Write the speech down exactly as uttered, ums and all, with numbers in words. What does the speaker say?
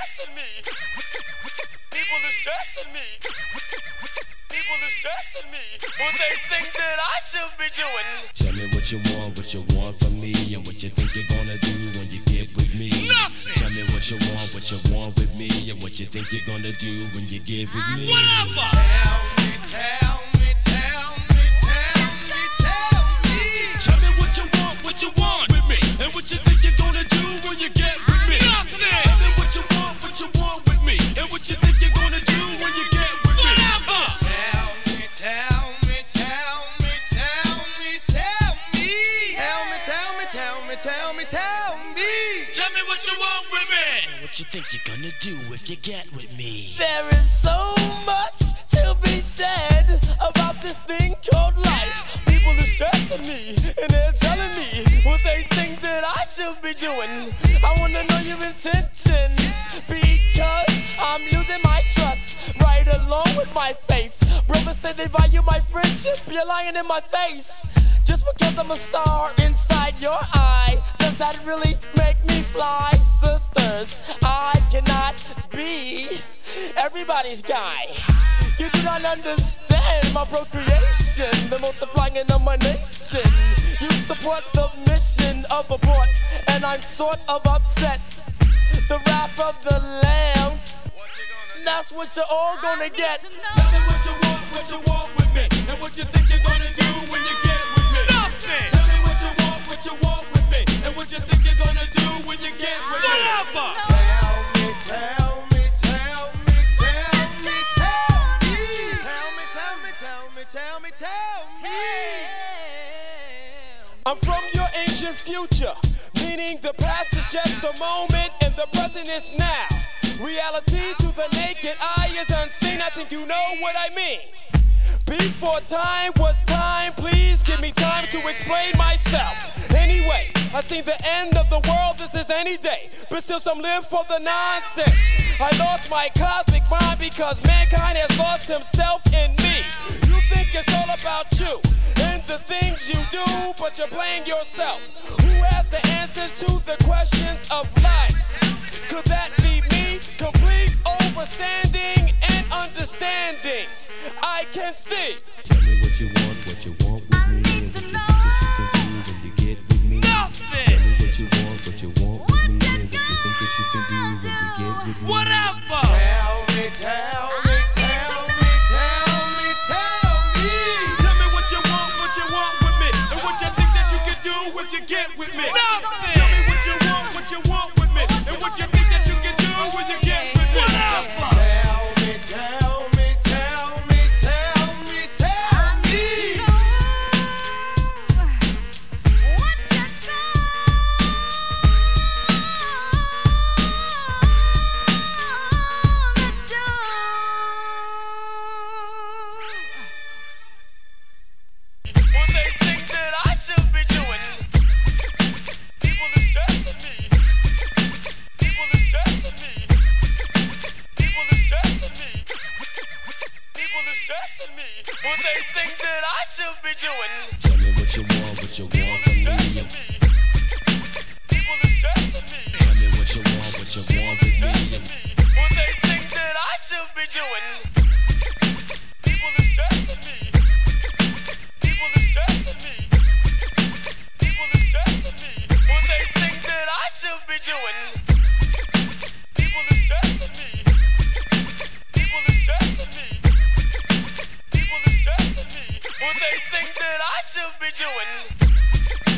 stressing me. People are stressing me. People are stressing me. What they think that I should be doing. Tell me what you want, what you want from me, and what you think you're gonna do when you get with me. Nothing. Tell me what you want, what you want with me, and what you think you're gonna do when you get with me. Whatever. Tell me, tell me, tell me, tell me, tell me. Tell me what you want, what you want with me, and what you think you're gonna do when you get with me. Nothing. Tell me what you want, what you want with me, and what you think you're gonna do when you get with me. Whatever. Tell me, tell me, tell me, tell me, tell me. Tell me, tell me, tell me, tell me, tell me. Tell me what you want with me, and what you think you're gonna do if you get with me. There is so much to be said about this thing called life. People are stressing me, and they're telling me what they think that I should be doing. I wanna know your intentions, because I'm losing my trust right along with my faith. Brothers say they value my friendship, you're lying in my face. Just because I'm a star inside your eye, does that really make me fly? Sisters, I cannot be everybody's guy. You do not understand my procreation, the multiplying of my nation. You support the mission of abort, and I'm sort of upset. The wrath of the lamb, that's what you're all gonna get. Tell me what you want, what you want with me, and what you think you're gonna do when you get with me. Nothing. Tell me what you want, what you want with me, and what you think you're gonna do when you get with me. Whatever. Tell me, tell me, tell me, tell me, tell me. Tell me, tell me, tell me, tell me, tell me. I'm from your ancient future, meaning the past is just a moment and the present is now. Reality to the naked eye is unseen, I think you know what I mean. Before time was time, please give me time to explain myself. Anyway, I seen the end of the world, this is any day, but still some live for the nonsense. I lost my cosmic mind because mankind has lost himself in me. You think it's all about you and the things you do, but you're playing yourself. Who has the answers to the questions of life? Could that be me? Complete overstanding and understanding. I can see. Tell me what you want, what you want with me, and what you think that you can do when you get with me. Nothing. Tell me what you want, what you want with me, and what you think that you can do when you get with me. Whatever. Tell me, tell me, tell me, tell me, tell me. Tell me what you want, what you want with me, and what you think that you can do when you get with me. Nothing. Tell me what you want, what you want with me, and what you think that you can do when you get with me. Whatever. Tell me, tell me, tell me, tell me, tell me. What they think that I should be doing. People are stressing me. People are stressing me. People are stressing me. People are stressing me. What they think that I should be doing. Tell me what you want, what you People want are from me, stressing and me. People are stressing me. tell me what you want, what you People want are with me, stressing and me. What they think that I should be doing. People are stressing me. People are stressing me. People are stressing me. What they think that I should be doing. People are stressing me. People are stressing me. People are stressing me. What they think that I should be doing.